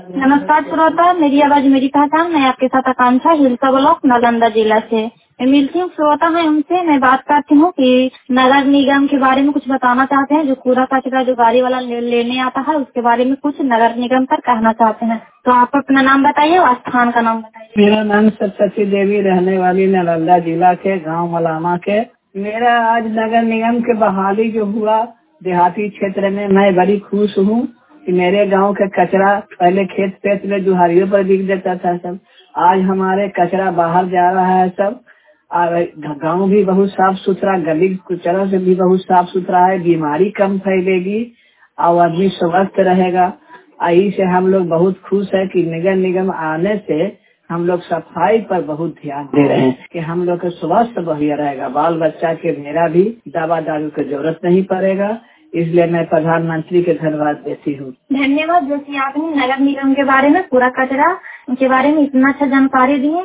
नमस्कार श्रोता, मेरी आवाज मेरी पहचान। मैं आपके साथ आकांक्षा, हिलसा ब्लॉक, नालंदा जिला से। मैं मिलती हूँ श्रोता है उनसे। मैं बात करती हूँ कि नगर निगम के बारे में कुछ बताना चाहते हैं। जो कूड़ा कचरा जो गाड़ी वाला लेने आता है उसके बारे में कुछ नगर निगम पर कहना चाहते हैं। तो आप अपना नाम बताइए और स्थान का नाम बताइए। मेरा नाम सप्तशती देवी, रहने वाली नालंदा जिला के गांव मलामा के। मेरा आज नगर निगम के बहाली जो हुआ देहाती क्षेत्र में, मैं बड़ी खुश हूँ कि मेरे गांव का कचरा पहले खेत पेट में जुहारियों पर बिक देता था सब, आज हमारे कचरा बाहर जा रहा है सब। और गांव भी बहुत साफ सुथरा, गली कुचरा से भी बहुत साफ सुथरा है। बीमारी कम फैलेगी और आदमी स्वस्थ रहेगा। आई से हम लोग बहुत खुश है कि नगर निगम आने से हम लोग सफाई पर बहुत ध्यान दे रहे हैं कि हम लोग का स्वास्थ्य बढ़िया रहेगा। बाल बच्चा के मेरा भी दवा दारू की जरूरत नहीं पड़ेगा। इसलिए मैं प्रधानमंत्री के धन्यवाद देती हूँ। धन्यवाद। जैसे आपने नगर निगम के बारे में, कूड़ा कचरा के बारे में इतना अच्छा जानकारी दी है।